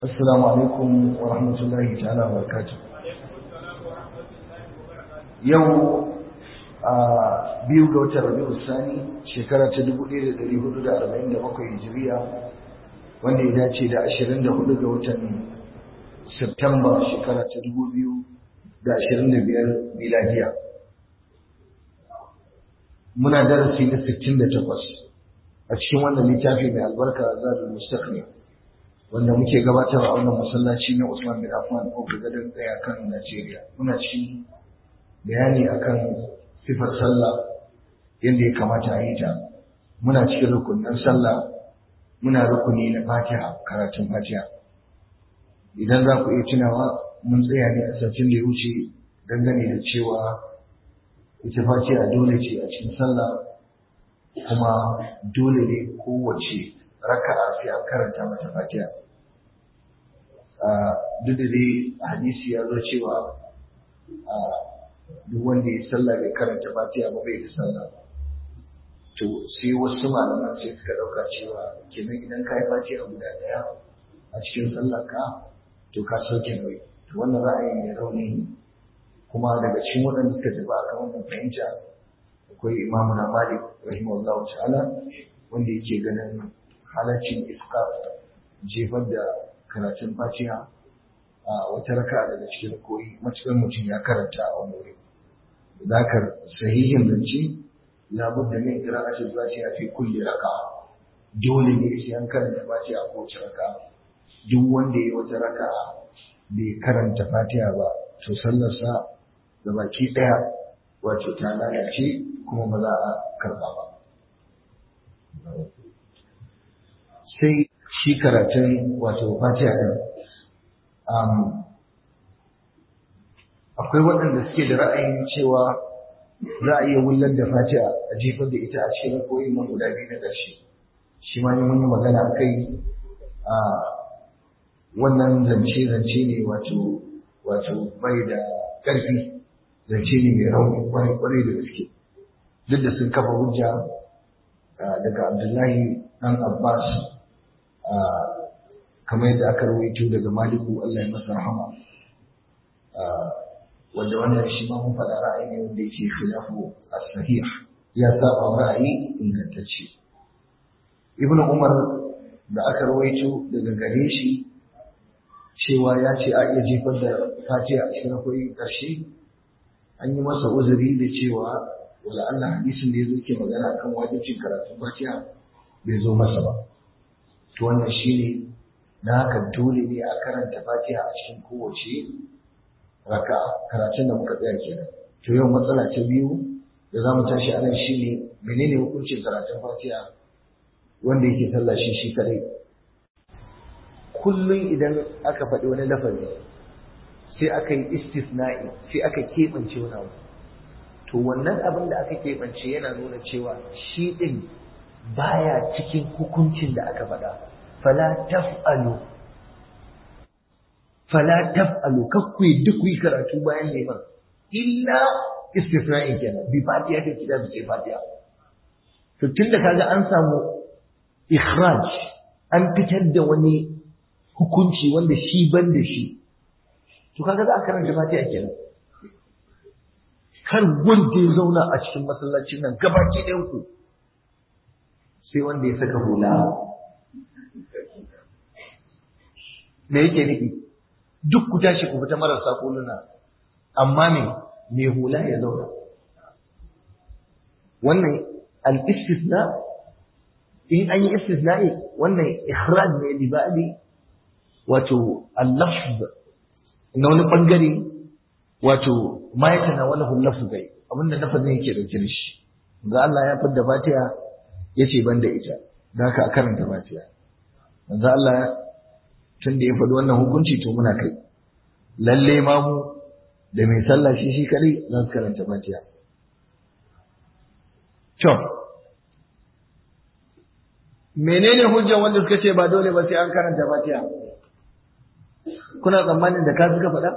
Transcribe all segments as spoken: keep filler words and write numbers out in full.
Assalamu alaikum wa rahmatullahi ta'ala wa barakatuh. Yau a biyu ga watan Rabiul Sani shekara ta dubu ɗaya da ɗari hudu da arba'in da bakwai Hijiriya wanda ya dace da ashirin da hudu ga watan Septemba shekara ta dubu biyu da ashirin da biyar miladiya. Muna darasi na sittin da takwas a cikin wannan littafi mai albarka Zadul Mustaqni wanda muke gabatarwa a wannan masallaci na Usman bin Affan ko gadon tsaya kan Najeriya. Muna cikin bayani akan sifar sallah yadda ya kamata a yi ta. Muna cikin rukunin sallah, muna rukuni na Fatiha, karatun Fatiha. Idan za ku iya tunawa mun tsaya ne a satin da ya wuce dangane da cewa ita Fatiha dole ce a cikin sallah kuma dole ne kowace raka'a sai an karanta mata Fatiha. Duk da dai hadisi ya zo cewa duk wanda ya sallah bai karanta Fatiha ba bai da sallah. To sai wasu malaman sai suka dauka cewa kenan idan ka yi Fatiha guda daya a cikin sallar ka to ka sauke nauyi. To wannan ra'ayi ne rauni kuma daga cikin waɗanda suka tafi akan wannan fahimta akwai Imamu na Malik rahimahullahu ta'ala wanda yake ganin halaccin iska jefar da karatun Fatiha a wata raka daga cikin koyi matuƙar mutum ya karanta a wani wuri. Zakar sahihin zance labudda min qira'atil Fatiha fi kulli raka'a. Dole ne sai an karanta Fatiha a kowace raka'a. Duk wanda ya wata raka'a bai karanta Fatiha ba to sallarsa da baki ɗaya wato ta lalace kuma ba za a karɓa ba. Sai shi karatun wato Fatiha din akwai waɗanda suke da ra'ayin cewa za a iya wullar da Fatiha a jefar da ita a cikin koyin nan guda biyu na ƙarshe. Shi ma ne mun yi magana a kai a wannan zance zance ne wato wato bai da ƙarfi, zance ne mai rauni kwarai kwarai da gaske. Duk da sun kafa hujja daga Abdullahi ɗan Abbas kamar yadda aka rawaito daga Maliku Allah ya masa rahama wanda wannan shi ma mun faɗa ra'ayi ne wanda yake khilafu as-sahih ya saba ra'ayi ingantacce. Ibn Umar da aka rawaito daga gare shi cewa ya ce a iya jefar da Fatiha a cikin akwai ƙarshe an yi masa uzuri da cewa wala Allah hadisin da ya zo ke magana kan wajibcin karatun Fatiha bai zo masa ba. To wannan shine na haka dole ne a karanta Fatiha a cikin kowace raka'a, karatun da muka tsaya kenan. To yau matsala ta biyu da za mu tashi anan shine menene hukuncin karatun Fatiha wanda yake sallah shi shi kadai. Kullum idan aka faɗi wani lafazi sai aka yi istisna'i sai aka keɓance wani abu, to wannan abin da aka keɓance yana nuna cewa shi ɗin baya cikin hukuncin da aka faɗa. Fala taf'alu fala taf'alu kakku duk yi karatu bayan neman illa istifra'in kenan bi Fatiha ta kitab sai Fatiha. To tunda kaga an samu ikhraj, an fitar da wani hukunci wanda shi ban da shi, to kaga za a karanta Fatiha kenan. Kar wanda ya zauna a cikin masallacin nan gabaki ɗayan ku sai wanda ya saka hula. Me yake nufi? Duk ku tashi ku fita marasa kuluna, amma me me hula ya zauna. Wannan al-istisna, in an yi istisna'i wannan ikhraj ne li ba'di wato al-lafz na wani bangare wato ma ya tana wani hulafzu gai abinda lafazin yake dauke da shi. Ga Allah ya fadda Fatiha yace banda ita, da haka a karanta Fatiha. Manzo Allah tun da ya faɗi wannan hukunci to muna kai. Lalle ma mu da mai sallah shi shi kadai za su karanta Fatiha. To menene hujjar wanda suka ce ba dole ba sai an karanta Fatiha? Kuna tsammanin da ka suka faɗa?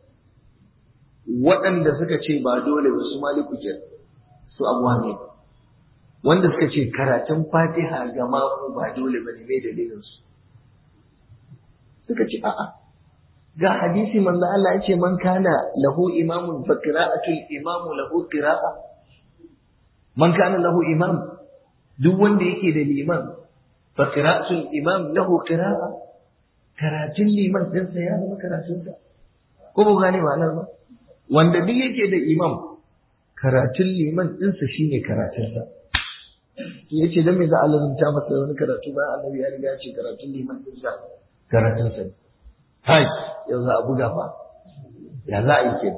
Waɗanda suka ce ba dole ba su Maliku ke su Abu Hanifa, wanda suka ce karatun Fatiha ga mamu ba dole ba ne mai dalilin su. suka ce a'a ga hadisi manzo Allah yace man kana lahu imamun fa qira'atul imamu lahu qira'a man kana lahu imam duk wanda yake da liman fa qira'atul imam lahu qira'a karatun liman din sa ya zama karatun sa ko ba gane ma'anar ba wanda duk yake da imam karatun liman din sa shine karatun sa yace dan me za a lazumta masa wani karatu bayan annabi ya riga ya ce karatun liman din sa karatun sa hai yau za a buga fa ya za a yi ke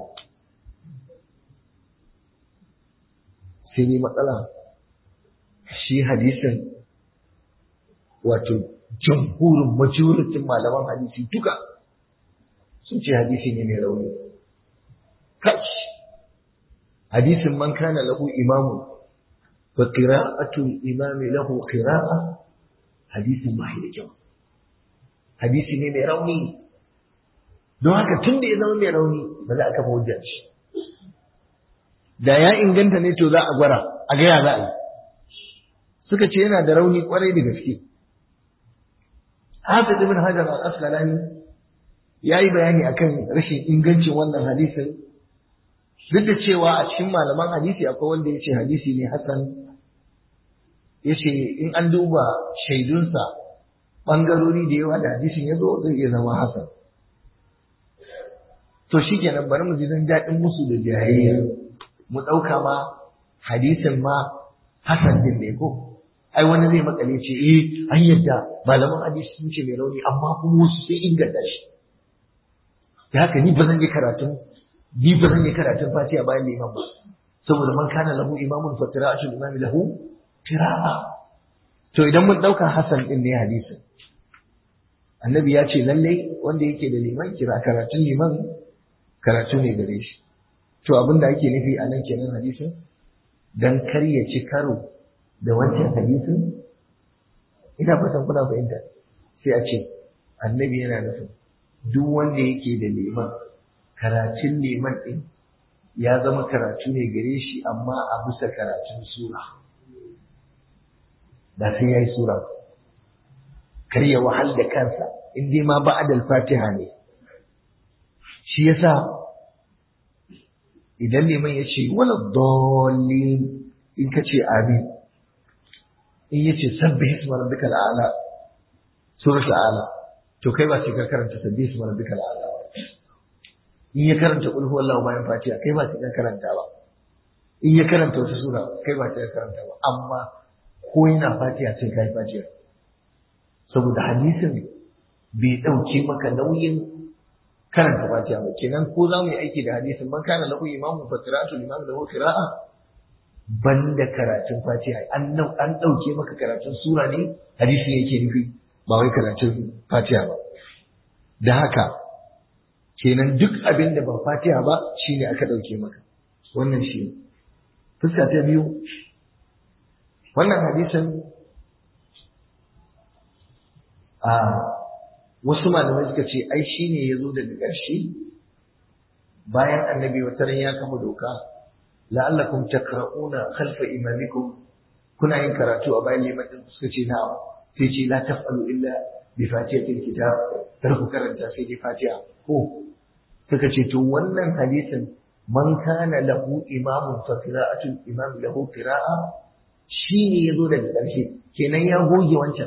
sai ne matsala shi hadisin wato jamhurin majoritin malaman hadisi duka sun ce hadisi ne mai rauni kash hadisin man kana lahu imamu fa qira'atul imami lahu qira'a hadisin ba da kyau hadisi ne mai rauni don haka tun da ya zama mai rauni ba za a kafa hujjar shi da ya inganta ne to za a gwara a ga ya za a yi suka ce yana da rauni kwarai da gaske Hafiz ibn Hajar al-Asqalani yayi bayani akan rashin ingancin wannan hadisin duk da cewa a cikin malaman hadisi akwai wanda yace hadisi ne hasan yace in an duba shaidunsa bangarori da yawa da hadisin ya zo zai iya zama hasan to shi kenan bari mu ji dan daɗin musu da jayayya mu ɗauka ma hadisin ma hasan din ne ko ai wani zai makale ce eh an yadda malaman hadisi sun ce mai rauni amma kuma wasu sai inganta shi da haka ni ba zan yi karatun ni ba zan yi karatun fatiha bayan liman ba saboda man kana lahu imamun fa qira'atul imami lahu qira'a to idan mun ɗauka hasan din ne hadisin annabi ya ce lalle wanda yake da liman kira karatun liman karatu ne gare shi to abin da ake nufi a nan kenan hadisin dan kar ya ci karo da wancan hadisin ina fatan kuna fahimta sai a ce annabi yana nufin duk wanda yake da liman karatun liman din ya zama karatu ne gare shi amma a bisa karatun sura da sai yayi sura kar ya wahal da kansa in dai ma ba'dal fatiha ne shi yasa idan liman ya ce wala dallin in ka ce amin in ya ce sabbi hisma rabbika al'ala surat al'ala to kai ba sai ka karanta sabbi hisma rabbika al'ala in ya karanta qul huwallahu bayan fatiha kai ba sai ka karanta ba in ya karanta wata sura kai ba sai ka karanta ba amma ko yana fatiha sai kai fatiha saboda hadisin bai dauke maka nauyin karanta fatiha ba kenan ko za mu yi aiki da hadisin man kana lahu imamu fa qira'atu liman lahu qira'a banda karatun fatiha an an dauke maka karatun sura ne hadisi yake nufi ba wai karatun fatiha ba da haka kenan duk abin da ba fatiha ba shine aka dauke maka wannan shi fuska ta biyu wannan hadisin a wasu malamai suka ce ai shine yazo daga ƙarshe bayan annabi wataran ya kama doka la'allakum takra'una khalfa imamikum kuna yin karatu a bayan liman din suka ce na'am sai ce la taf'alu illa bi fatihatil kitab kar ku karanta sai dai fatiha ko suka ce to wannan hadisin man kana lahu imamun fa qira'atul imam lahu qira'a shine yazo daga ƙarshe kenan ya goge wancan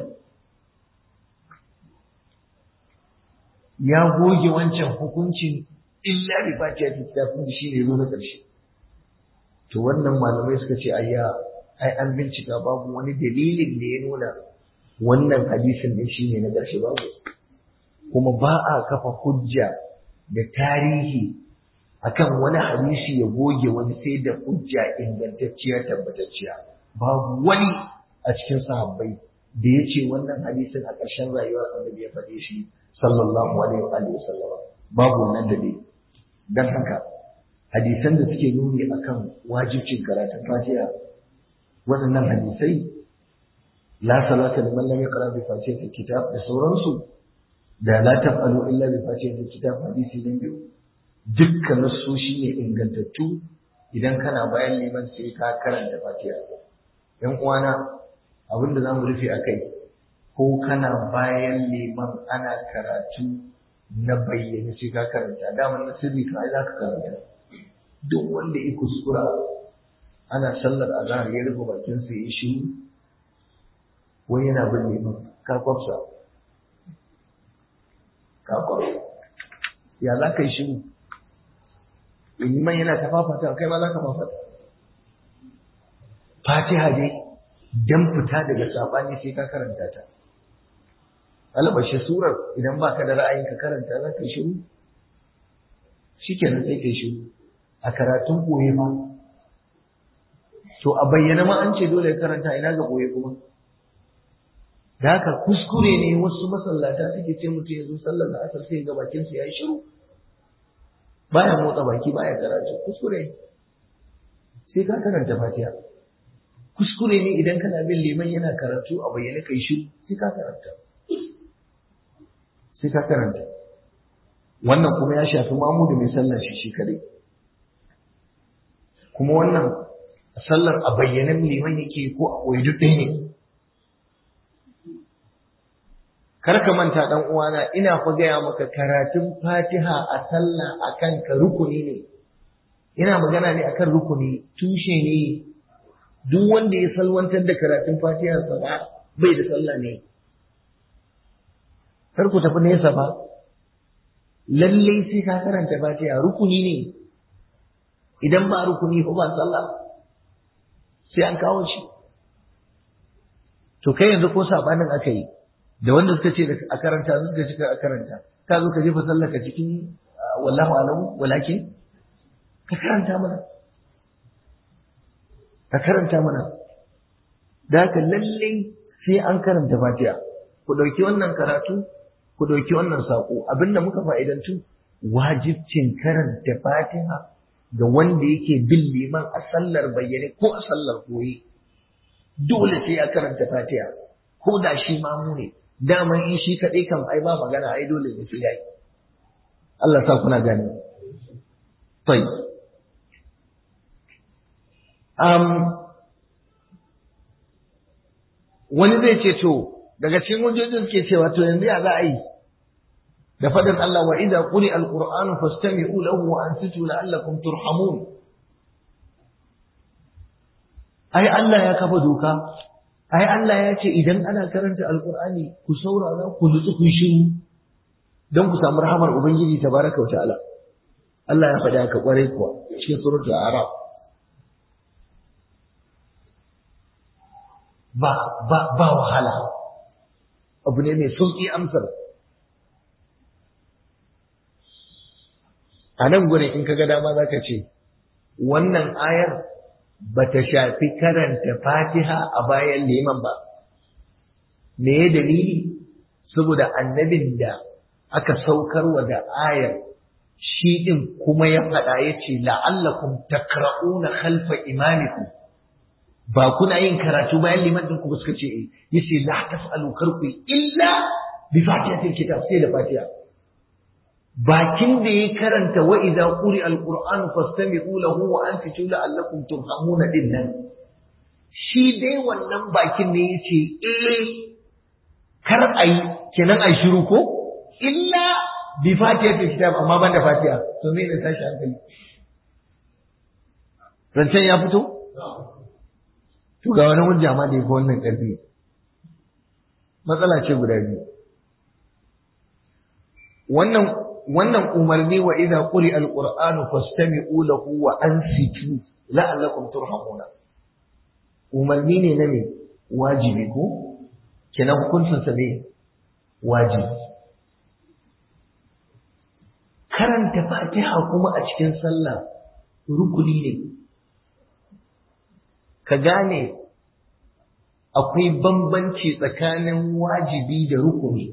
ya goge wancan hukuncin illa bi fatihatil kitab kun shine yazo na ƙarshe to wannan malamai suka ce ayya ai an bincika babu wani dalilin da ya nuna wannan hadisin din shine na ƙarshe babu kuma ba a kafa hujja da tarihi akan wani hadisi ya goge wani sai da hujja ingantacciya tabbatacciya babu wani a cikin sahabbai da ya ce wannan hadisin a ƙarshen rayuwar annabi ya faɗe shi sallallahu alaihi wa sallam babu wannan dalili dan haka hadisan da suke nuni akan wajibcin karatun Fatiha waɗannan hadisai la salata liman lam yaqra bi fatihatil kitab da sauransu da la taf'alu illa bi fatihatil kitab hadisi din biyu dukkan su shine ingantattu idan kana bayan liman sai ka karanta Fatiha yan uwana abinda zamu rufe akai ko kana bayan liman ana karatu na bayyane sai ka karanta daman na sirri ka ai za ka karanta duk wanda ya kuskura ana sallar azhar ya rufe bakin sa ya shi wani yana bin liman ka kwafsa ka kwafsa ya za ka yi shi liman yana ta fafata kai ma za ka fafata fatiha dai dan fita daga sabani sai ka karanta ta albashi surar idan baka da ra'ayin ka karanta za ka yi shiru shikenan sai ka yi shiru a karatun koye ma to a bayyana ma an ce dole ya karanta ina ga koye kuma da haka kuskure ne wasu masallata suke ce mutum ya zo sallar da asar sai ga bakin sa yayi shiru baya motsa baki baya karatu kuskure sai ka karanta fatiha kuskure ne idan kana bin liman yana karatu a bayyane kai shiru sai ka karanta sai ka karanta wannan kuma ya shafi mamu da mai sallar shi shi kadai kuma wannan sallar a bayyanan liman yake ko a koyi duk ɗaya ne kar ka manta dan uwana ina fa gaya maka karatun fatiha a sallah akan ka rukuni ne ina magana ne akan rukuni tushe ne duk wanda ya salwantar da karatun fatiha sa bai da sallah ne kar ku tafi nesa ba lalle sai ka karanta fatiha rukuni ne idan ba rukuni ko ba sallah sai an kawo shi to kai yanzu ko sabanin aka yi da wanda suka ce a karanta suka ce a karanta ka zo ka jefa sallar ka cikin wallahu alamu walakin ka karanta mana ka karanta mana da haka lalle sai an karanta fatiha ku dauki wannan karatu ku ɗauki wannan saƙo abinda muka fa'idantu wajibcin karanta fatiha ga wanda yake bin liman a sallar bayyane ko a sallar koyi dole sai ya karanta fatiha ko da shi mamu ne daman in shi kaɗai kam ai ba magana ai dole ne sai yayi Allah sa kuna gane tai um wani zai ce to daga cikin hujjojin suke cewa to yanzu ya za a yi da fadin Allah wa idza quri alqur'anu fastami'u lahu wa ansitu la'allakum turhamun ai Allah ya kafa doka ai Allah ya ce idan ana karanta alqur'ani ku saurara ku nutsu ku shiru dan ku samu rahamar ubangiji tabaraka wa ta'ala Allah ya faɗa haka kwarai kuwa cikin suratul a'raf ba ba ba wahala abu ne mai sauƙi amsar a nan gurin in kaga dama za ka ce wannan ayar ba ta shafi karanta fatiha a bayan liman ba me ya dalili saboda annabin da aka saukarwa da ayar shi din kuma ya faɗa ya ce la'allakum takra'una khalfa imamikum ba kuna yin karatu bayan liman din ku suka ce eh yace la tasalu karku illa bi fatihatil kitab sai da fatiha bakin da ya karanta wa idza quri alquran fastami'u lahu wa anfitu la'allakum turhamuna din nan shi dai wannan bakin ne yace eh kar ayi kenan ai shiru ko illa bi fatihatil kitab amma ban da fatiha to me ne tashi hankali rancen ya fito to ga wani hujja ma da yake wannan karfi matsala ce guda biyu wannan wannan umarni wa idza quri alqur'anu fastami'u lahu wa ansitu la'allakum turhamuna umarni ne na me wajibi ko kenan hukuncin sa ne wajibi karanta fatiha kuma a cikin sallah rukuni ne ka gane akwai bambanci tsakanin wajibi da rukuni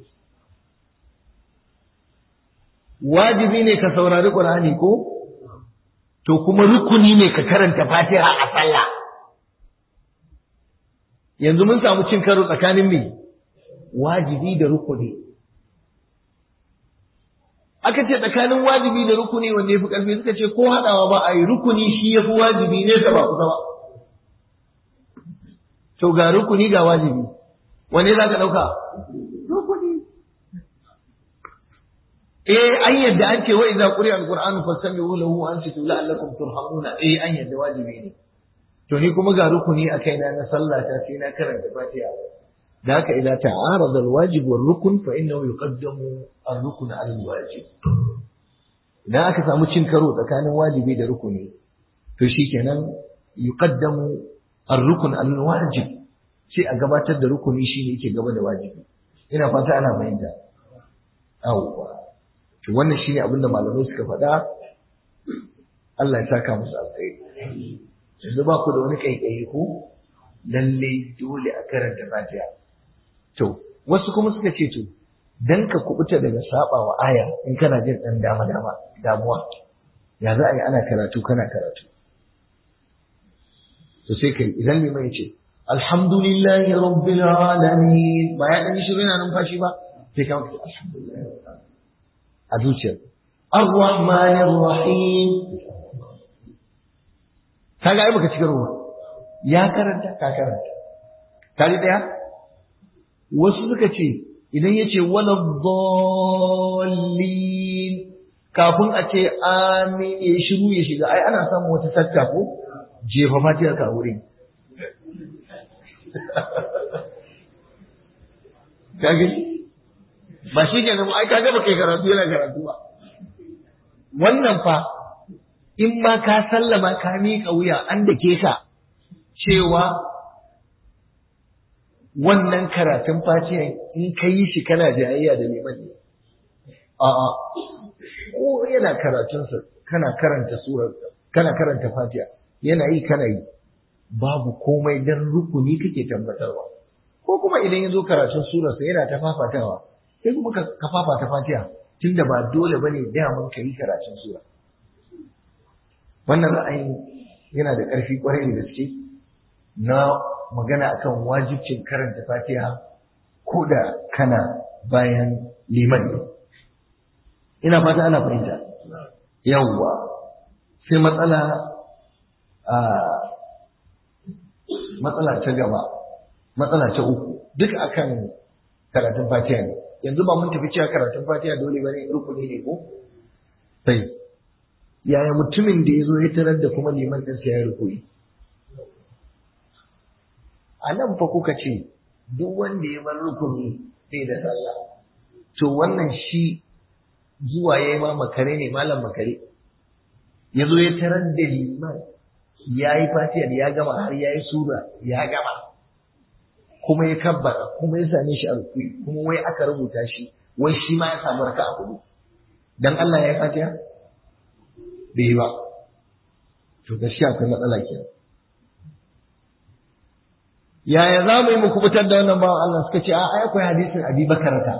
wajibi ne ka saurari Qur'ani ko to kuma rukuni ne ka karanta Fatiha a sallah yanzu mun samu cin karo tsakanin me wajibi da rukuni aka ce tsakanin wajibi da rukuni wanda yafi karfi suka ce ko hadawa ba ai rukuni shi yafi wajibi ne ta ba kusa ba to ga rukuni ga wajibi wanne za ka ɗauka? Rukuni. Eh an yadda an ce wa idza quri'a al-qur'anu fastami'u lahu wa ansitu la'allakum turhamuna. Eh an yadda wajibi ne. To ni kuma ga rukuni a kaina na sallah ta sai na karanta Fatiha. Da haka idan ta'arada al-wajib wal rukun fa innahu yuqaddamu ar-rukn 'ala al-wajib. Idan aka samu cin karo tsakanin wajibi da rukuni to shikenan yuqaddamu ar-rukn 'ala al-wajib. Sai a gabatar da rukuni shine yake gaba da wajibi. Ina fata ana fahimta. Awwa. To wannan shine abin da malamai suka faɗa. Allah ya saka musu alkhairi. Yanzu ba ku da wani kaikayi ko lalle dole a karanta Fatiha. To wasu kuma suka ce to dan ka kubuta daga saba wa aya in kana jin dan dama dama damuwa ya za a yi ana karatu kana karatu. To sai kai idan limai ce alhamdulillahi rabbil alamin ba ya dan shiru yana numfashi ba sai ka mutu alhamdulillah a zuciyar ar-rahmanir rahim kaga ai baka cika ruwa ya karanta ka karanta kaji daya wasu suka ce idan yace wala dhallin kafin a ce amin ya shiru ya shiga ai ana samun wata sakka ko jefa fatiha ka wurin kage ba shi kenan ai kaga ba kai karatu yana karatu ba wannan fa in ma ka sallama ka miƙa wuya an da ke ka cewa wannan karatun fatiha in ka yi shi kana jayayya da liman ne a'a ko yana karatunsa kana karanta surar kana karanta fatiha yana yi kana yi babu komai dan rukuni kake tabbatarwa ko kuma idan ya zo karatun surarsa yana ta fafatawa sai kuma ka fafata fatiha tunda ba dole bane daman ka yi karatun sura wannan ra'ayin yana da ƙarfi ƙwarai da gaske na magana akan wajibcin karanta fatiha ko da kana bayan liman ne ina fata ana fahimta yawwa sai matsala a matsala ta gaba matsala ta uku duk akan karatun fatiha ne yanzu ba mun tafi cewa karatun fatiha dole bane rukuni ne ko sai yaya mutumin da ya zo ya tarar da kuma liman ɗin sai ya rukuni a nan fa kuka ce duk wanda ya bar rukuni sai da sallah to wannan shi zuwa ya yi ma makare ne malam makare ya zo ya tarar da liman ya yi fatiyar ya gama har ya yi sura ya gama kuma ya kabbara kuma ya same shi a rukuni kuma wai aka rubuta shi wai shi ma ya samu raka a hudu dan Allah ya yi fatiya bai yi ba to gaskiya akwai matsala kenan yaya za mu yi mu kubutar da wannan bawan Allah suka ce a akwai hadisin Abi Bakarata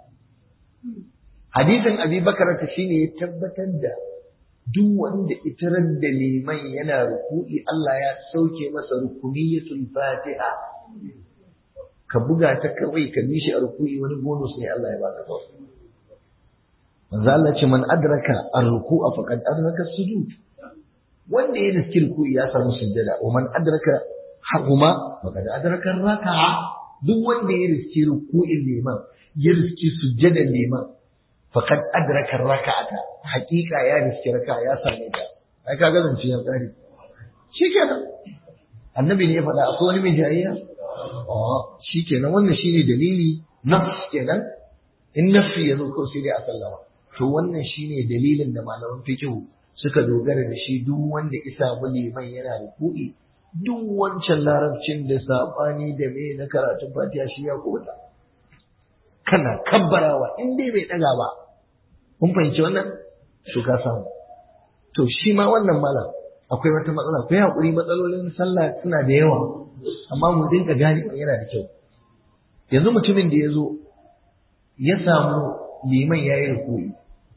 hadisin Abi Bakarata shine ya tabbatar da duk wanda itarar da liman yana ruku'i Allah ya sauke masa rukuniyatul Fatiha ka buga ta kawai ka mishi a ruku'i wani bonus ne Allah ya baka kawai manzo Allah ce man adraka ar-ruku'a faqad adraka as-sujud wanda ya riski ruku'i ya samu sujjada wa man adraka haquma faqad adraka ar-raka'a duk wanda ya riski ruku'in liman ya riski sujjadan liman faqad adraka ar-raka'ata haqiqa ya riski raka'a ya same ta ai kaga zance ya tsari shikenan annabi ne ya faɗa akwai wani mai jariya oh shikenan wannan shine dalili nafs kenan in nafsi yazo ko sai dai a sallama to wannan shine dalilin da malaman fiqh suka dogara da shi duk wanda isa liman yana ruku'i duk wancan larabcin da sabani da me na karatun Fatiha shi ya kubuta kana kabbarawa in dai bai daga ba kun fahimci wannan to ka samu to shi ma wannan malam akwai wata matsala akwai hakuri matsalolin sallah suna da yawa amma mu dinga gane yana da kyau yanzu mutumin da ya zo ya samu liman ya yi ruku'i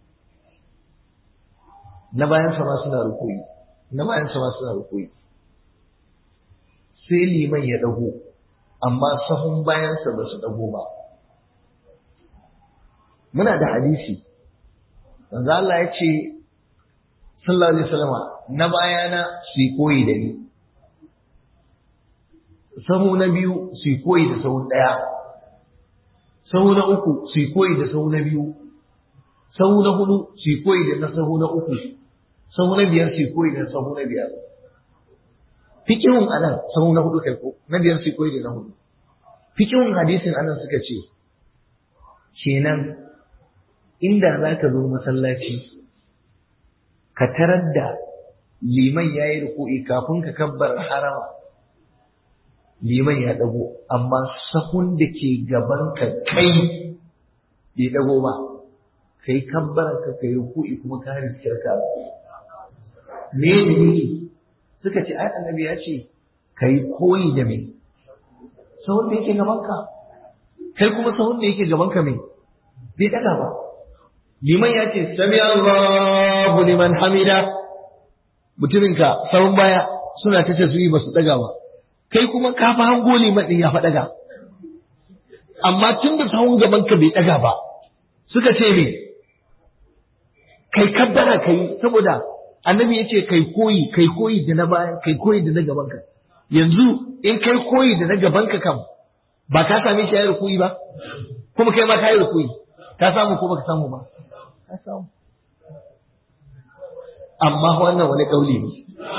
na bayan sama suna ruku'i na bayan sama suna ruku'i sai liman ya dago amma sahun bayansa ba su dago ba muna da hadisi manzo Allah ya ce sallallahu alaihi wasallam na bayana su koyi da ni sahu na biyu su koyi da sahun daya sahu na uku su koyi da sahu na biyu, sahu na hudu su koyi da na sahu na uku, sahu na biyar su koyi da sahu na biyar. Fikihun anan sahu na hudu kai ko na biyar su koyi da na hudu. Fikihun hadisin anan suka ce kenan inda za ka zo masallaci ka tarar da liman ya yi ruku'i kafin ka kabbar harama, liman ya dago amma sahun da ke gaban ka kai bai dago ba, kai kabbar ka kai ruku'i kuma ka riskar ka. Me ne suka ce ai annabi ya ce kai koyi da me sahun da yake gaban ka, kai kuma sahun da yake gaban ka me bai daga ba. Liman ya ce sami Allahu liman hamida, mutuminka sahun baya suna ta tasiri ba su daga ba, kai kuma ka fa hango liman din ya fa daga, amma tun da sahun gaban ka bai daga ba suka ce me kai kabbara kai, saboda annabi ya ce kai koyi kai koyi da na baya kai koyi da na gaban ka. Yanzu in kai koyi da na gaban ka kam ba ka same shi ya yi rukuyi ba, kuma kai ma ka yi rukuyi, ka samu ko baka samu ba? Ka samu. Amma wannan wani kauli ne.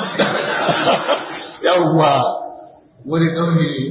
Yawwa wani kauli ne.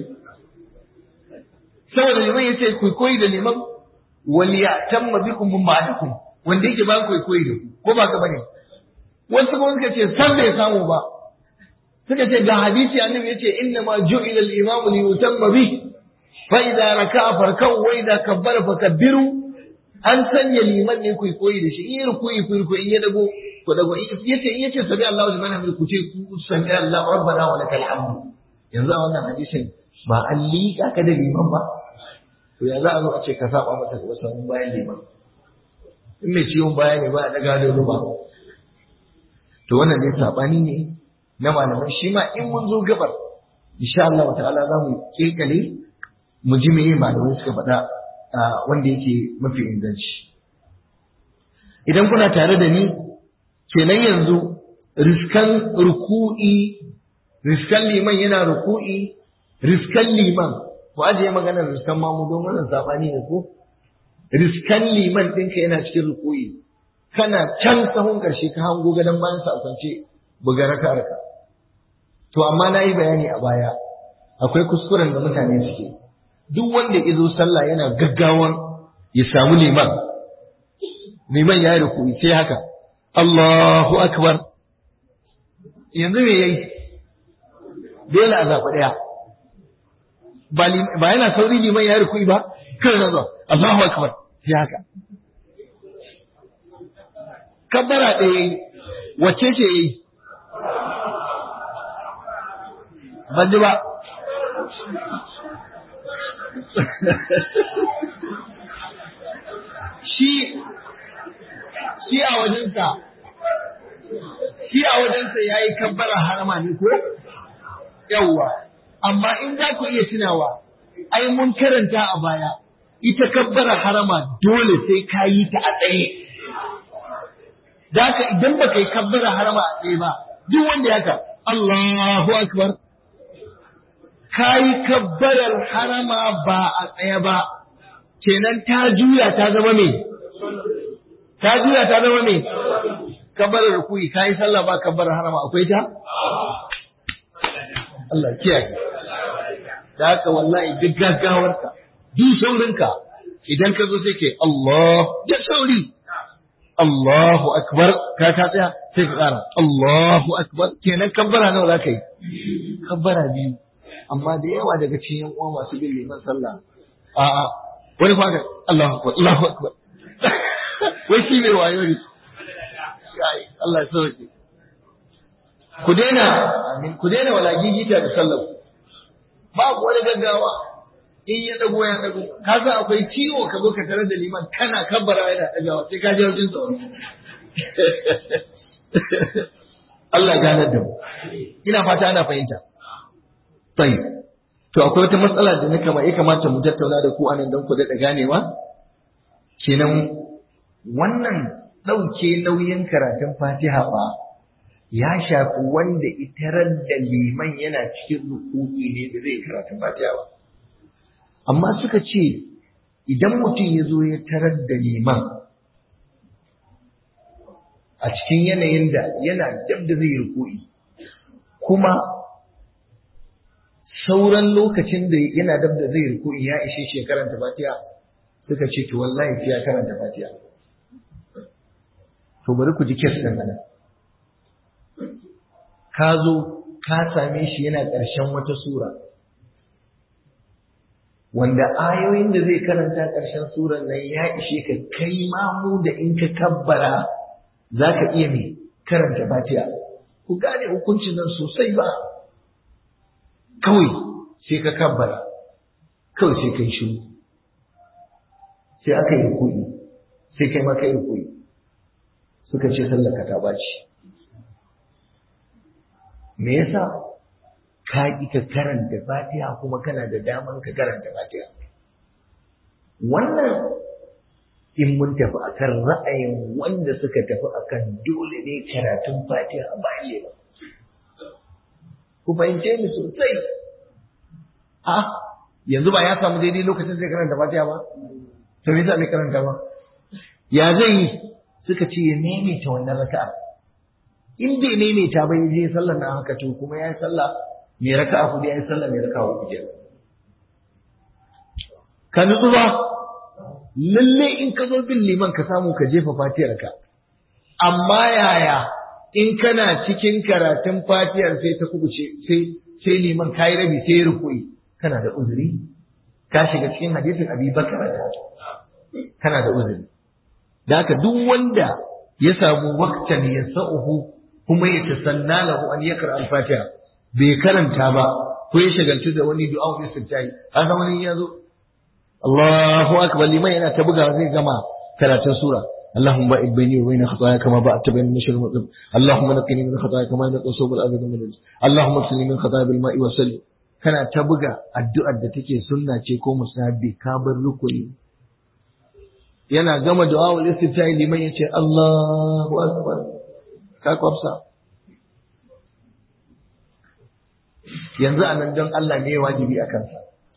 Saboda liman ya ce ku koyi da liman wali ya tamma bikum min ba'dikum, wanda yake ba ku koyi da ku, ko ba ka bane? Wasu kuma suka ce san bai samu ba. Suka ce ga hadisi annabi ya ce inna ma ju'ila al-imamu li yutamma bihi fa idza raka'a farkau wa idza kabbara fakabbiru. An sanya liman ne ku koyi da shi, in yi rukuyi ku rukuyi, in ya dago ku dago, in yace in yace sabi Allahu liman hamid ku ce ku sami Allah rabbana wa lakal hamd. Yanzu a wannan hadisin ba an liƙa ka da liman ba, to ya za a zo a ce ka saba masa da wasu bayan liman? In mai ciwon baya ne ba a daga da ruba. To wannan dai sabani ne na malamai, shi ma in mun zo gabar insha Allah ta'ala za mu kekale mu ji meye malamai suka faɗa wanda yake mafi inganci. Idan kuna tare da ni kenan yanzu riskan ruku'i, riskan liman yana ruku'i, riskan liman ku ajiye maganar riskan mamu don wannan sabani ne ko? Riskan liman ɗinka yana cikin ruku'i, kana can sahun ƙarshe ka hango gadon bayan sa a kwance buga raka raka. To amma na yi bayani a baya akwai kuskuren da mutane suke. Duk wanda ya zo sallah yana gaggawan ya samu liman, liman ya yi ruku'i sai haka Allahu akbar. Yanzu me yayi? Dole a zaɓi ɗaya. Ba yana sauri liman ya yi ruku'i ba, kai na zo Allahu akbar sai haka. Kabbara ɗaya yayi, wacce ce yayi? Ban ji ba. Shi shi a wajensa shi a wajensa yayi kabbara harama ne ko? Yawwa. Amma in za ku iya tunawa, ai mun karanta a baya, ita kabbara harama dole sai ka yi ta a tsaye. Da haka idan baka yi kabbara harama a tsaye ba, duk wanda ya ka Allahu akbar, ka yi kabbarar harama ba a tsaye ba, kenan ta juya ta zama me? Ta juya ta zama me? Kabbarar rukuyi, ka yi sallah ba kabbarar harama akwai ta? Allah kiyaye. Da haka wallahi duk gaggawarka, duk saurinka, idan ka zo sai ke Allah da sauri. Allahu akbar, ka ka tsaya sai ka ƙara Allahu akbar, kenan kabbara nawa za ka yi? Kabbara biyu. Amma da yawa daga cikin yan uwa masu bin liman sallah, a'a wani fa ga Allahu akbar Allahu akbar wai shi ne wayo ne. Allah ya sauke. Ku daina ku daina wala gigita da sallah. Babu wani gaggawa, in ya dago ya dago, ka san akwai ciwo ka zo ka tarar da liman kana kabbara yana dagawa sai ka ji wajen tsoro. Allah ya ganar da mu. Ina fata ana fahimta. Sai, to akwai wata matsala da na kama ya kamata mu tattauna da ku anan don ku daɗa ganewa. Kenan wannan ɗauke nauyin karatun Fatiha ba ya shafi wanda itarar da liman yana cikin ruku'i ne da zai karatun Fatiha ba. Amma suka ce idan mutum ya zo ya tarar da liman a cikin yanayin da yana dab da zai ruku'i kuma sauran lokacin da yana dab da zai ruku'i ya ishe shi ya karanta Fatiha suka ce to wallahi sai ya karanta Fatiha. To bari ku ji kes din nan. Ka zo ka same shi yana ƙarshen wata sura wanda ayoyin da zai karanta ƙarshen surar nan ya ishe ka kai mamu da in ka kabbara za ka iya mai karanta Fatiha. Ku gane hukuncin nan sosai ba. Kawai sai ka kabbara, kawai sai kai shiru, sai aka yi rukuni, sai kai maka yi rukuni. Suka ce sallaka ta baci. Me yasa ka ƙi ka karanta Fatiha kuma kana da daman ka karanta Fatiha? Wannan in mun tafi akan ra'ayin wanda suka tafi akan dole ne karatun Fatiha a baye ba. Ku fahimce ni sosai. A yanzu ba ya samu daidai lokacin zai karanta Fatiha ba? To me yasa bai karanta ba? Ya zai yi? Suka ce ya maimaita wannan raka'a. In bai maimaita ba je sallar na haka to kuma ya yi sallah mai raka'a hudu ya yi sallah mai raka'a hudu kenan. Ka nutsu ba? Lalle in ka zo bin liman ka samu ka jefa Fatihar ka. Amma yaya in kana cikin karatun Fatihar sai ta kubuce sai sai liman kai rabi sai rukui kana da uzuri? Ka shiga cikin hadisin Abi Bakar kana da uzuri. Da haka duk wanda ya samu waktan ya sa'uhu kuma ya tasanna lahu an yakra al-Fatiha bai karanta ba ko ya shagaltu da wani du'a ko istiftahi haka wani ya zo Allahu akbar liman yana ta buga zai gama karatun sura Allahumma ba'id baini wa baina khataaya kama ba'adta baina al-mashriq wal maghrib Allahumma naqqini min khataaya kama yanqa thawb al-abyad min al-dams Allahumma ighfirli min khataaya bil ma'i wa salli kana ta buga addu'ar da take sunna ce ko musahabi ka bar rukuni yana gama du'a wal istiftahi liman yace Allahu akbar ka kwafsa yanzu anan don Allah ne wajibi a kansa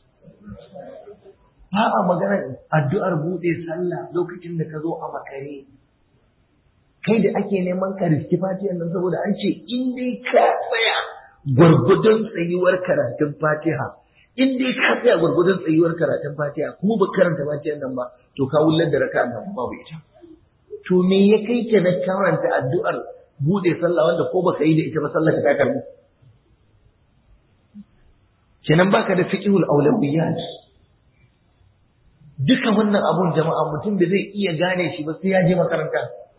ba a magana addu'ar bude sallah lokacin da ka zo a makare kai da ake neman ka riski Fatiha nan saboda an ce in dai ka tsaya gurgudun tsayuwar karatun Fatiha in dai ka tsaya gurgudun tsayuwar karatun Fatiha kuma ba karanta Fatiha nan ba to ka wullar da raka'a nan babu ita to me ya kai ka da karanta addu'ar bude sallah wanda ko baka yi da ita ba sallah ta karbu kenan baka da fiqhul awlawiyat duka wannan abun jama'a mutum da zai iya gane shi ba sai ya je makaranta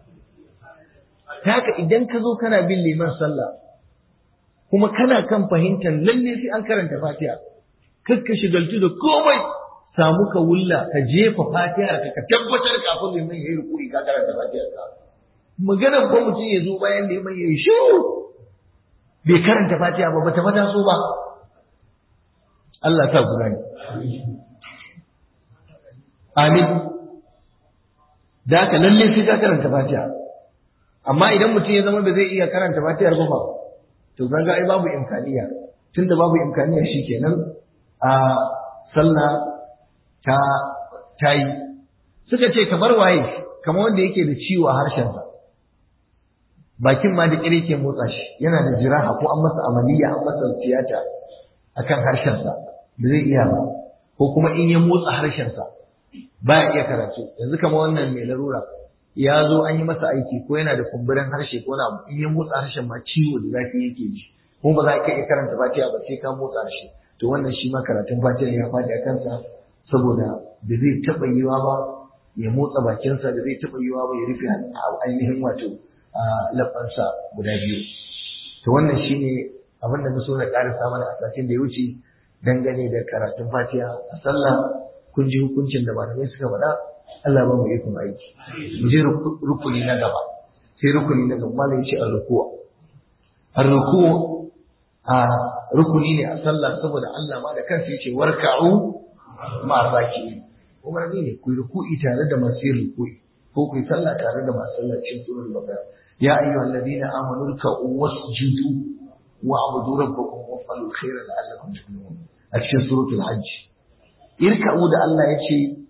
haka idan ka zo kana bin liman sallah kuma kana kan fahimtar lalle sai an karanta Fatiha kakka shigaltu da komai samu ka wulla ka jefa Fatiha ka tabbatar kafin liman yayi ruku'i ka karanta Fatiha ka maganar ko mutum ya zo bayan liman yayi shiru bai karanta Fatiha ba bata fata so ba Allah ta ku gani amin da haka lalle sai ka karanta Fatiha amma idan mutum ya zama ba zai iya karanta Fatiha ba to kaga ai babu imkaniya tunda babu imkaniya shikenan a sallah ta tayi suka ce kamar waye kamar wanda yake da ciwo a harshen sa bakin ma da kire ke motsa shi yana da jiraha ko an masa amaliya an masa tiyata akan harshen sa ba zai iya ba ko kuma in ya motsa harshen sa baya iya karatu yanzu kamar wannan mai larura ya zo an yi masa aiki ko yana da kumburin harshe ko na in ya motsa harshen ma ciwo da zafi yake ji ko ba za ka iya karanta Fatiha ba sai ka motsa harshe to wannan shi ma karatun Fatiha ya faɗi a kansa saboda da zai taɓa yiwa ba ya motsa bakinsa da zai taɓa yiwa ba ya rufe ainihin wato labbansa guda biyu to wannan shine abin da na so na ƙarasa mana a satin da ya wuce dangane da karatun Fatiha a sallah kun ji hukuncin da malamai suka faɗa Allah ba mu ikon aiki mu je rukuni na gaba sai rukuni na gaba malai yace ar-ruku' ar-ruku' a rukuni ne a sallah saboda Allah ma da kansa yace warka'u ma raki kuma ne ku ruku'i tare da masu ruku'i ko ku sallah tare da masu sallah cikin surul baqara ya ayyuhal ladina amanu ruk'u wasjudu wa'budu rabbakum waf'alul khayra la'allakum tuflihun a cikin suratul hajj irka'u da Allah yace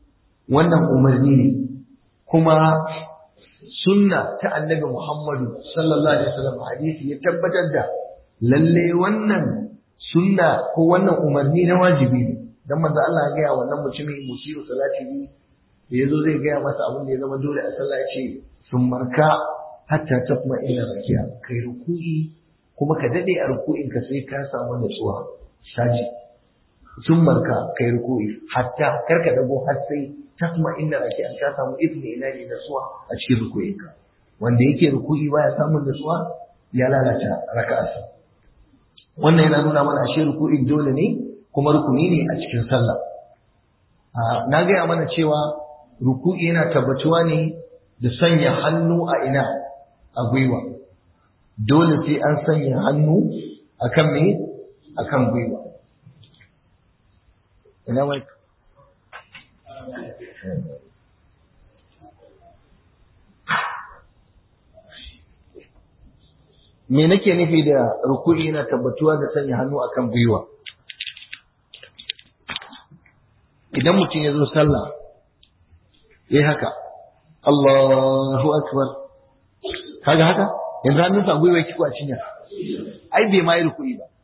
wannan umarni ne kuma sunna ta annabi Muhammadu sallallahu alaihi wasallam hadisi ya tabbatar da lalle wannan sunna ko wannan umarni na wajibi ne dan manzo Allah ya ga wannan mutumin musiru salati ne da yazo zai ga masa abin da ya zama dole a sallah ya ce sun marka hatta tafma ila rakiya kai ruku'i kuma ka dade a ruku'in ka sai ka samu nutsuwa saji sun marka kai ruku'i hatta karka dago har sai tasma inda ake an ka samu ibni ina ne nutsuwa a cikin ruku'inka wanda yake ruku'i baya samun nutsuwa ya lalata raka'arsa wannan yana nuna mana ashe ruku'in dole ne kuma rukuni ne a cikin sallah na gaya mana cewa ruku'i yana tabbatuwa ne da sanya hannu a ina a gwiwa dole sai an sanya hannu akan me akan gwiwa ina mai me nake nufi da ruku'i yana tabbatuwa da sanya hannu akan gwiwa idan mutum ya zo sallah yayi haka Allahu akbar kaga haka yanzu hannunsa a gwiwa yake ko a cinya ai bai ma yi ruku'i ba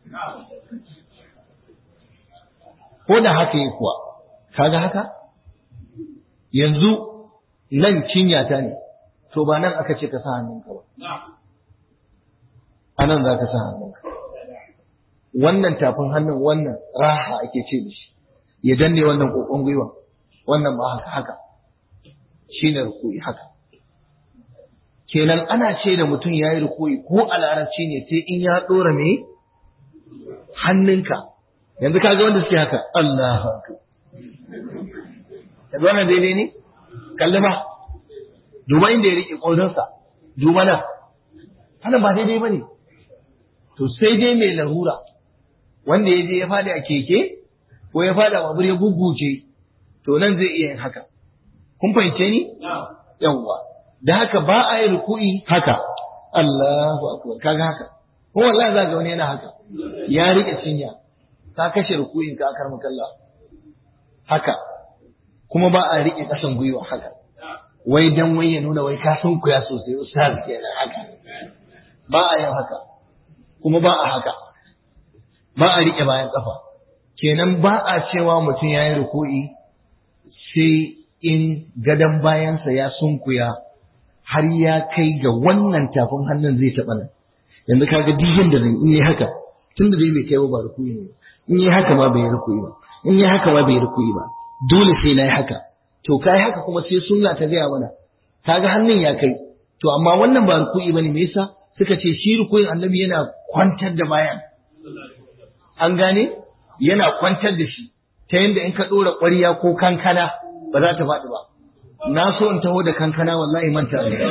ko da haka yi kuwa kaga haka yanzu nan cinya ta ne to ba nan aka ce ka sa hannunka ba a nan za ka sa hannunka wannan tafin hannun wannan raha ake ce da shi ya danne wannan kokon gwiwa wannan ba haka haka shine ruku'i haka kenan ana ce da mutum yayi ruku'i ko a larabci ne sai in ya dora me hannunka yanzu kaga wanda suke haka Allahu akbar yanzu wannan daidai ne kalli ba duba inda ya rike kodinsa duba nan wannan ba daidai bane to sai dai mai larura wanda ya je ya fadi a keke ko ya fada babur ya gugguce to nan zai iya yin haka kun fahimce ni yawwa da haka ba a yi ruku'i haka Allahu akbar kaga haka ko wallahi za ga wani yana haka ya rike cinya ka kashe ruku'in ka akar makalla haka kuma ba a rike kasan gwiwa haka wai dan wai ya nuna wai ka san kuya sosai ustaz kenan haka ba a yin haka kuma ba a haka ba a rike bayan kafa kenan ba a cewa mutum ya yi ruku'i sai in gadon bayansa ya sunkuya har ya kai ga wannan tafin hannun zai taɓa nan yanzu kaga dijin da zan in yi haka tun da zai bai kai ba ruku'i ne in yi haka ma bai ruku'i ba in yi haka ma bai ruku'i ba dole sai na yi haka to kai haka kuma sai sunna ta gaya mana kaga hannun ya kai to amma wannan ba ruku'i bane me yasa suka ce shi ruku'in annabi yana kwantar da bayan an gane yana kwantar da shi ta yadda in ka ɗora ƙwariya ko kankana ba za ta faɗi ba na so in taho da kankana wallahi manta ne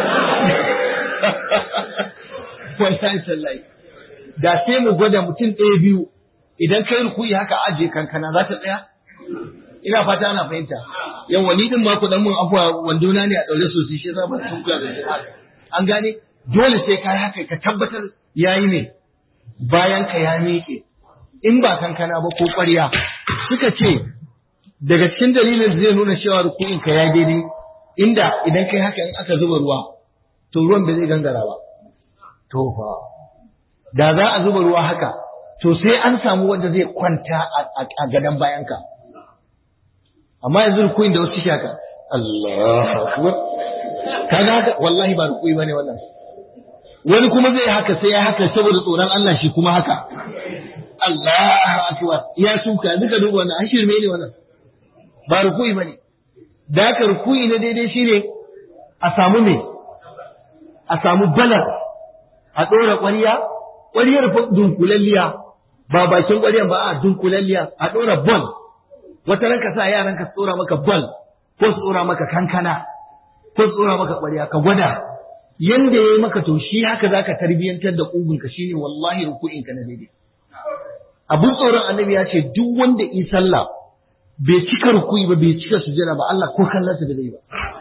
wallahi sallahi da sai mu gwada mutum ɗaya biyu idan kai rukuyi haka ajiye kankana za ta tsaya ina fata ana fahimta yan wani din ma ku dan mun afwa wandona ne a ɗaure sosai shi za ba su kula da shi an gane dole sai kai haka ka tabbatar yayi ne bayan ka ya miƙe in ba kankana ba ko ƙwarya suka ce daga cikin dalilin zai nuna cewa ruku'in ka ya daidai inda idan kai haka in aka zuba ruwa to ruwan bai zai gangara ba to fa da za a zuba ruwa haka to sai an samu wanda zai kwanta a gadon bayanka amma yanzu ruku'in da wasu shaka Allahu akbar kaga haka wallahi ba ruku'i bane wannan wani kuma zai haka sai ya haka saboda tsoron Allah shi kuma haka Allahu akbar ya suka duka duba wannan ashir me ne wannan ba ruku'i bane da haka ruku'i na daidai shine a samu me a samu balar a dora ƙwariya ƙwariyar dunkulalliya ba bakin ƙwariyar ba a dunkulalliya a dora ball wata ranka sa yaran ka tsora maka ball ko su tsora maka kankana ko su tsora maka ƙwariya ka gwada yanda yayi maka to shi haka zaka tarbiyantar da kugunka shine wallahi ruku'in ka na daidai abun tsoron annabi ya ce duk wanda yi sallah bai cika ruku'i ba bai cika sujada ba Allah ko kallonsa da zai ba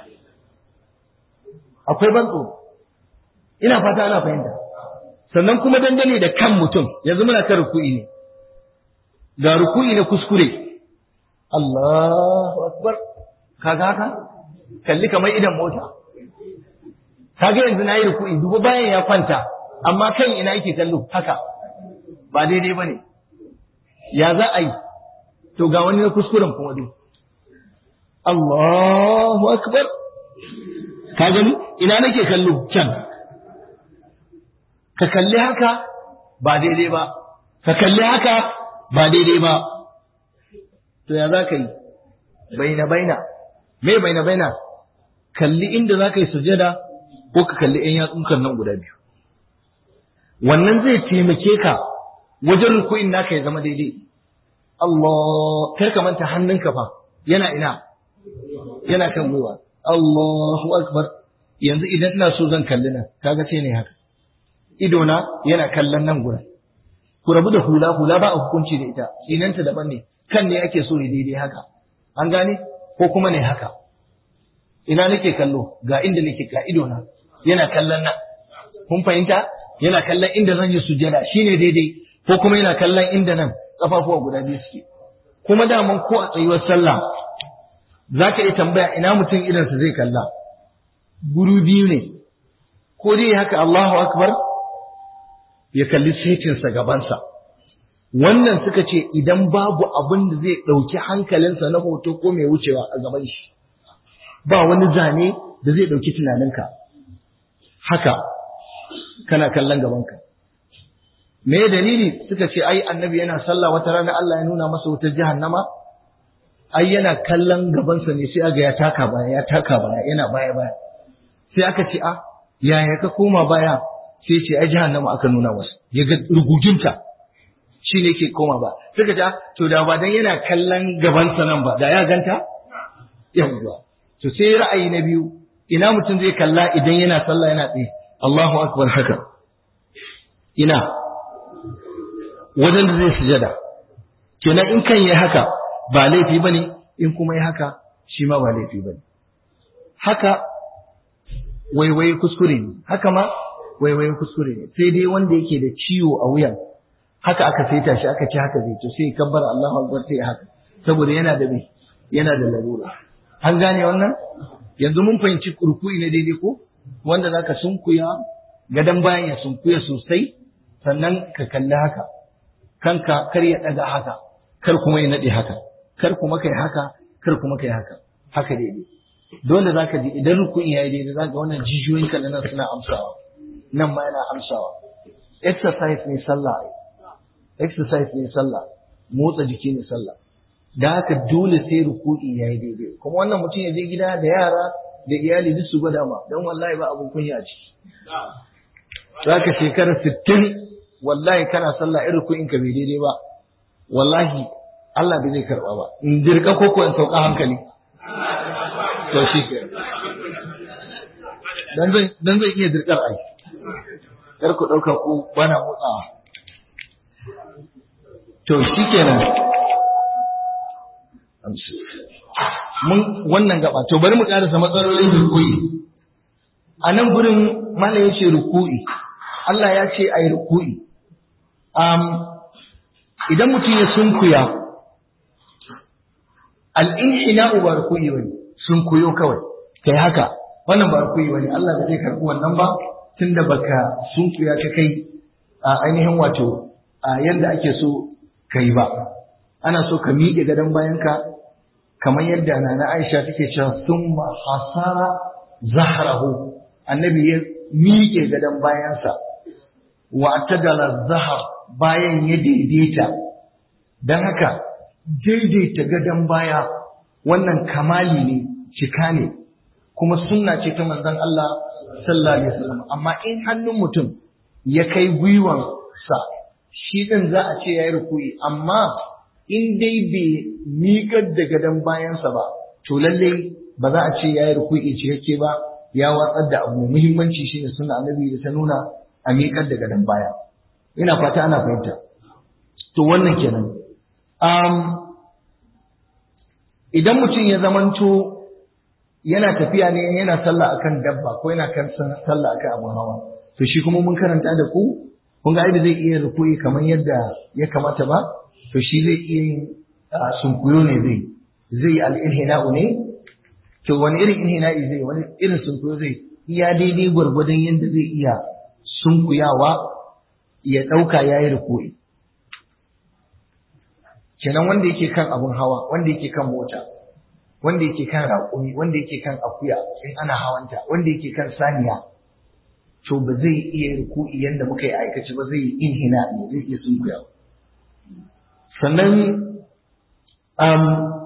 akwai ban tsoro ina fata ana fahimta sannan kuma dangane da kan mutum yanzu muna kan ruku'i ne ga ruku'i na kuskure Allahu akbar kaga haka kalli kamar idan mota kaga yanzu nayi ruku'i duba bayan ya kwanta amma kan ina yake kallo haka ba daidai bane ya za a yi to ga wani na kuskuren kuma dai Allahu akbar ka gani ina nake kallo can ka kalli haka ba daidai ba ka kalli haka ba daidai ba to ya za ka yi baina baina me baina baina kalli inda za ka yi sujada ko ka kalli ‘yan yatsunkan nan guda biyu wannan zai taimake ka wajen ruku'in naka ya zama daidai Allah kar ka manta hannunka fa yana ina yana kan gwiwa Allahu akbar yanzu idan ina so zan kalli nan kaga sai ne haka ido na yana kallon nan gurin ku rabu da hula hula ba a hukunci da ita inanta daban ne kan ne ake so ne daidai haka an gane ko kuma ne haka ina nake kallo ga inda nake ga ido na yana kallon nan kun fahimta yana kallon inda zan yi sujjada shine daidai ko kuma yana kallon inda nan kafafuwa guda biyu suke kuma daman ko a tsayuwar sallah zaka iya tambaya ina mutum idan sa zai kalla guru biyu ne ko dai haka Allahu akbar ya kalli setin sa gaban sa wannan suka ce idan babu abin da zai dauki hankalinsa na hoto ko mai wucewa a gaban shi ba wani zane da zai dauki tunaninka haka kana kallon gabanka me dalili suka ce ai annabi yana sallah wata rana Allah ya nuna masa wutar jahannama ai yana kallon gabansa ne sai aga ya taka baya ya taka baya yana baya baya sai aka ce a yaya ka koma baya sai ce ai jahannama aka nuna masa ya ga ruguginta shine yake koma ba suka ce to da ba dan yana kallon gabansa nan ba da ya ganta yawwa to sai ra'ayi na biyu ina mutum zai kalla idan yana sallah yana tsaye Allahu akbar haka ina wajen da zai sujada kenan in kan yi haka ba laifi bane in kuma yi haka shi ma ba laifi bane haka waiwaye kuskure ne haka ma waiwaye kuskure ne sai dai wanda yake da ciwo a wuyan haka aka saita shi aka ci haka zai to sai kabbara Allahu akbar sai haka saboda yana da me yana da larura an gane wannan yanzu mun fahimci kurkuyi na daidai ko wanda zaka sunkuya gadan bayan ya sunkuya sosai sannan ka kalli haka kanka kar ya daga haka kar kuma ya nade haka kar kuma kai haka kar kuma kai haka haka daidai dole zaka ji idan rukuyi yayi daidai zaka wannan jijiyoyin ka nan suna amsawa nan ma yana amsawa exercise ne sallah exercise ne sallah motsa jiki ne sallah da haka dole sai ruku'i yayi daidai kuma wannan mutum ya je gida da yara da iyali duk su gwada ma dan wallahi ba abun kunya ce zaka shekara sittin wallahi kana sallah irin ruku'in ka bai daidai ba wallahi Allah bai zai karba ba in dirka ko ko in sauka hankali to shi ke dan zai dan zai iya dirkar ai kar ku dauka ku bana motsawa to shikenan mun wannan gaba to bari mu karasa matsalolin ruku'i a nan gurin mallam ya ce ruku'i Allah ya ce ai ruku'i um, idan mutum ya sunkuya al-inhina'u ba ruku'i bane sunkuyo kawai kai haka wannan ba ruku'i bane Allah ba zai karbi wannan ba tunda baka sunkuya ka kai a ainihin wato a yanda ake so kai ba ana so ka miƙe gadon bayanka kamar yadda nana Aisha take cewa summa hasara zahrahu annabi ya miƙe gadon bayansa wa atadala zahar bayan ya daidaita dan haka daidaita gadon baya wannan kamali ne cika ne kuma sunna ce ta manzon Allah sallallahu alaihi wasallam amma in hannun mutum ya kai gwiwan sa shi din za a ce yayi ruku'i amma in dai bai miƙar da gadon bayansa ba, to lalle ba za a ce ya yi ruku'i cikakke ba, ya watsar da abu muhimmanci shi ne suna annabi da ta nuna a miƙar da gadon baya. Ina fata ana fahimta. To wannan kenan. Um, idan mutum ya zamanto yana tafiya ne yana sallah akan dabba ko yana kan sallah akan abun hawa, to shi kuma mun karanta da ku, kun ga zai iya ruku'i kamar yadda ya kamata ba, to shi zai iya yin sunkuyo ne zai zai al'inhina'u ne to wani irin inhina'i zai wani irin sunkuyo zai iya daidai gwargwadon yadda zai iya sunkuyawa ya ɗauka ya yi ruku'i. Kenan wanda yake kan abun hawa, wanda yake kan mota, wanda yake kan raƙumi, wanda yake kan akuya in ana hawanta, wanda yake kan saniya, to ba zai iya ruku'i yadda muka yi aikace ba, zai yi inhina'i, zai iya sunkuyawa. Sannan um,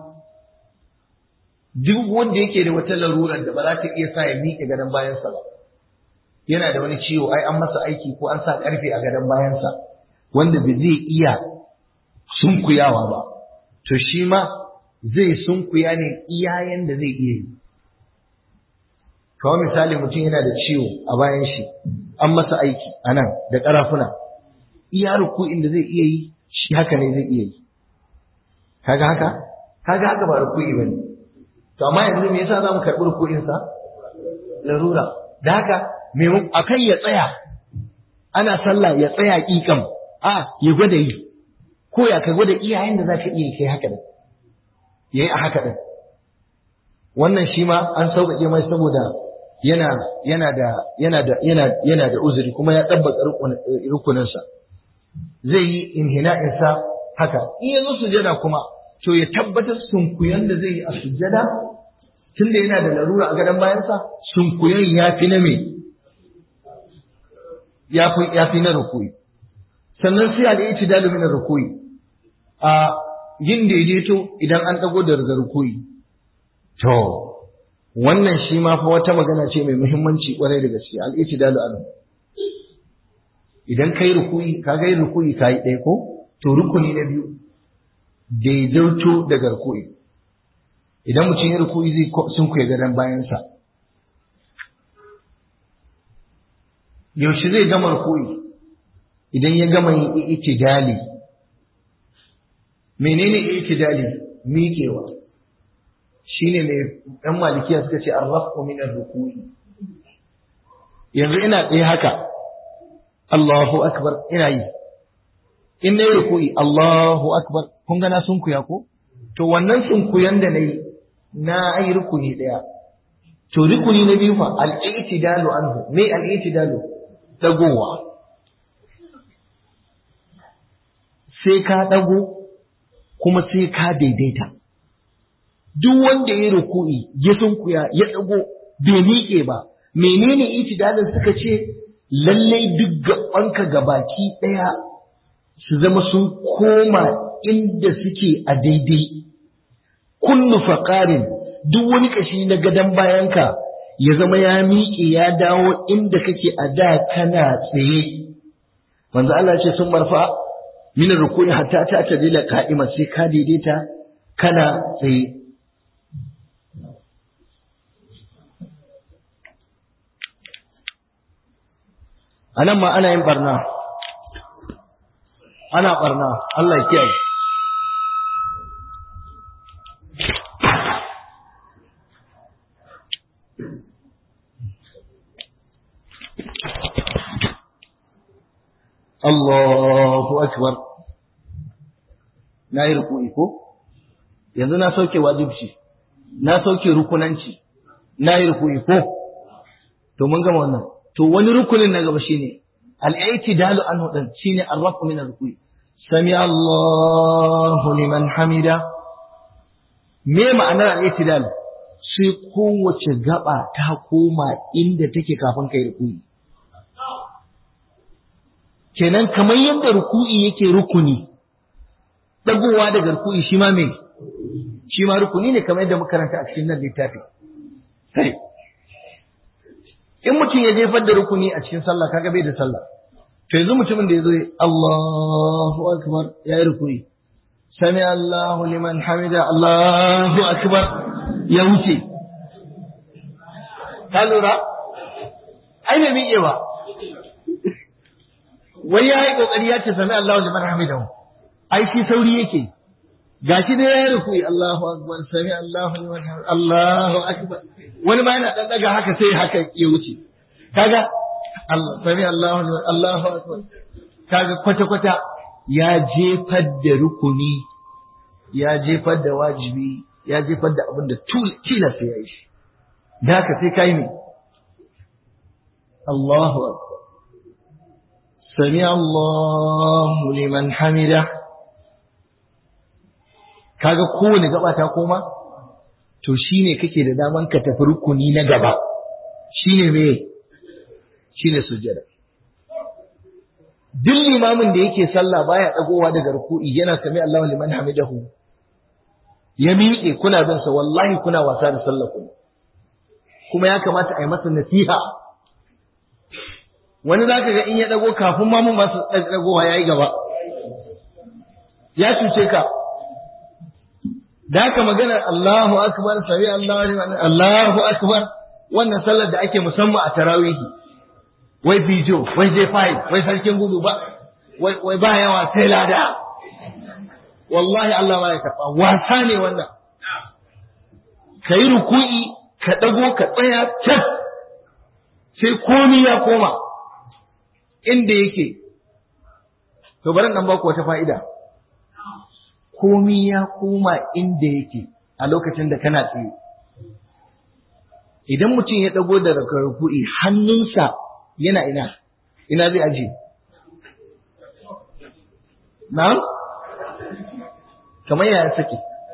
duk wanda yake da wata larurar da ba za ta iya sa ya miƙe gadon bayansa ba, yana da wani ciwo, ai an masa aiki ko an sa ƙarfe a gadon bayansa wanda ba zai iya sunkuyawa ba, to shi ma zai sunkuya ne iya yanda zai iya yi. Kawai misali mutum yana da ciwo a bayan shi, an masa aiki a nan da ƙarafuna, iya ruku'in da zai iya yi shi haka ne zai iya yi. Kaga haka? Kaga haka ba ruku'i ba ne. To amma yanzu me yasa za mu karɓi ruku'insa? Larura. Da haka akan ya tsaya, ana sallah ya tsaya ƙiƙam, a ya gwada yi, ko ya ka gwada iyayen da za ka iya kai haka ɗin, ya yi a haka ɗin. Wannan shi ma an sauƙaƙe mai saboda yana yana da yana da yana yana da uzuri kuma ya tabbata rukuninsa. Zai yi inhina'insa haka. In ya zo sujada kuma to ya tabbatar sunkuyan da zai yi a sujada tunda yana da larura a gadon bayansa, sunkuyan ya fi na me? Ya fi ya fi na rukuyi. Sannan sai al-i'tidalu min ar-rukuyi. A yin daidaito idan an dago daga rukuyi. To wannan shi ma fa wata magana ce mai muhimmanci kwarai da gaske, al-i'tidalu anhu. Idan kai rukuyi, ka ga yin rukuyi kai ɗaya ko? To rukuni na biyu daidaito daga rukuyi. Idan mutum ya rukuyi zai sunkuya gadon bayansa. Yaushe zai gama rukuyi? Idan ya gama yin i'tidali. Menene i'tidali? Miƙewa. Shine mai ɗan malikiya suka ce arrafu min ar-ruku'i. Yanzu ina tsaye haka. Allahu akbar, ina yi. In nayi ruku'i, Allahu akbar, kun ga na sunkuya ko? To wannan sunkuyan da nayi na yi rukuni daya. To rukuni na biyu fa al-i'tidalu anhu. Me al-i'tidalu? Dagowa. Sai ka dago kuma sai ka daidaita. Duk wanda ya ruku'i ya sunkuya ya dago bai miƙe ba, menene i'tidalin suka ce lallai duk gabanka gabaki daya su zama sun koma inda suke a daidai. Kullu faqarin, duk wani kashi na gadan bayanka ya zama ya miƙe ya dawo inda kake a da kana tsaye. Manzo Allah ya ce sun marfa min ruku'i hatta ta tadila qa'ima, sai ka daidaita kana tsaye. Anan ma ana yin barna, ana barna, Allah ya kiyaye. Allahu akbar. Na yi ruku'i ko? Yanzu na sauke wajibci, na sauke rukunanci, na yi ruku'i ko? To mun gama wannan. To wani rukunin na gaba shine al-i'tidalu anhu din shine ar-rafu min ar-ruku'i. Sami Allahu liman hamida. Me ma'anar al-i'tidal? Sai kowace gaba ta koma inda take kafin kai ruku'i. Kenan kamar yadda ruku'i yake rukuni, dagowa daga ruku'i shi ma me? Shi ma rukuni ne kamar yadda muka karanta a cikin nan littafi. Sai in mutum ya jefar da rukuni a cikin sallah kaga bai da sallah. To yanzu mutumin da yazo Allahu akbar ya yi rukuni. Sami Allahu liman hamida, Allahu akbar ya wuce. Ka lura? Ai bai miƙe ba. Wai ya yi kokari ya ce sami Allahu liman hamidahu. Ai shi sauri yake. Gashi da ya yi rukuni, Allahu akbar, sami Allahu liman hamidahu, Allahu akbar. Wani ma yana dan daga haka sai haka ya wuce. Kaga Allah sami Allahu liman, Allahu akbar. Kaga kwata kwata ya jefar da rukuni, ya jefar da wajibi, ya jefar da abin da tilas ya yi shi. da ka sai kai ne Allahu akbar sami Allahu liman hamida kaga kowane gaba ta koma to shine kake da daman ka tafi rukuni na gaba shine me shine sujjada duk limamin da yake sallah baya dagowa daga ruku'i yana sami Allahu liman hamidahu ya miƙe kuna bin sa wallahi kuna wasa da sallah ku kuma ya kamata a yi masa nasiha wani zaka ga in ya dago kafin ma mun masu dagowa yayi gaba ya cuce ka da haka magana Allahu akbar sami Allahu liman Allahu akbar wannan sallar da ake musamman a tarawihi wai bijo wai je fai wai sarkin gudu ba wai wai ba yawa sai lada wallahi Allah ma ya karba wasa ne wannan kai ruku'i ka dago ka tsaya can sai komai ya koma inda yake to bari nan ba ku wata fa'ida komai ya koma inda yake a lokacin da kana tsaye idan mutum ya dago da ruku'i hannunsa yana ina ina zai aje na'am kamar yaya sake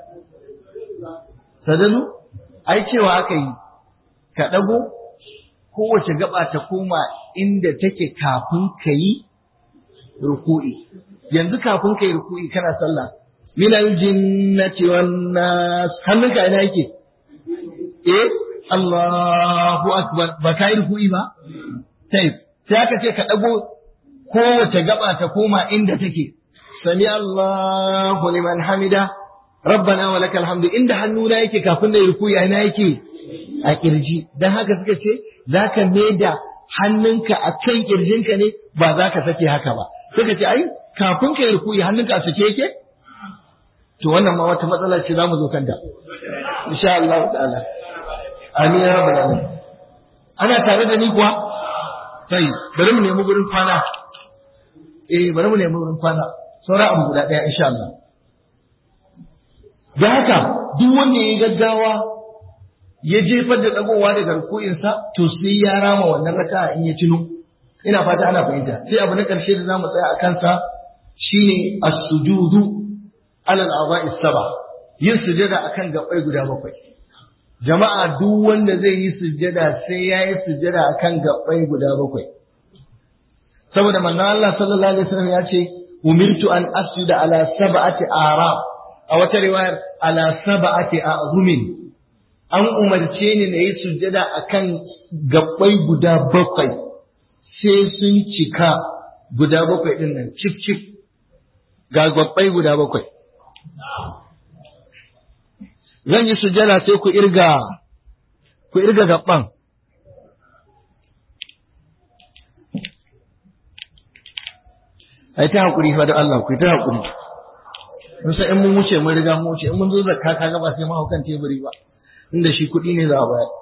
sadanu ai cewa aka yi ka dago kowace gaba ta koma inda take kafin ka yi ruku'i yanzu kafin ka yi ruku'i kana sallah minal jinnati wan nas hannunka ina yake eh Allahu akbar ba ka yi ruku'i ba sai sai aka ce ka dago kowace gaba ta koma inda take sami Allahu liman hamida rabbana wa lakal hamdu inda hannuna yake kafin da ruku'i ina yake a kirji dan haka suka ce zaka maida hannunka a kan kirjinka ne ba zaka sake haka ba suka ce ai kafin ka ruku'i hannunka a sake yake to wannan ma wata matsala ce zamu zo kanta insha Allah ta'ala amin ya rabbal alamin ana tare da ni kuwa sai bari mu nemi gurin kwana eh bari mu nemi gurin kwana saura abu guda daya insha Allah da haka duk wanda ya gaggawa ya jefar da dagowa daga ruku'insa to sai ya rama wannan raka'a in ya tuno ina fata ana fahimta sai abu na karshe da zamu tsaya a kansa shine as-sujudu ala al-a'dha'i as-sab'a yin sujada akan gabbai guda bakwai jama'a duk wanda zai yi sujada sai ya yi sujada akan gabbai guda bakwai saboda manzon Allah sallallahu alaihi wasallam ya ce umirtu an asjuda ala sab'ati a'rab a wata riwayar ala sab'ati a'zumin an umarce ni na yi sujada akan gabbai guda bakwai sai sun cika guda bakwai din nan cif cif ga gabbai guda bakwai zan yi sujada sai ku irga ku irga gabban ai ta hakuri fa da Allah ku ta hakuri mun san in mun wuce mun riga mun wuce in mun zo zakka kaga ba sai mu haukan teburi ba inda shi kuɗi ne za a bayar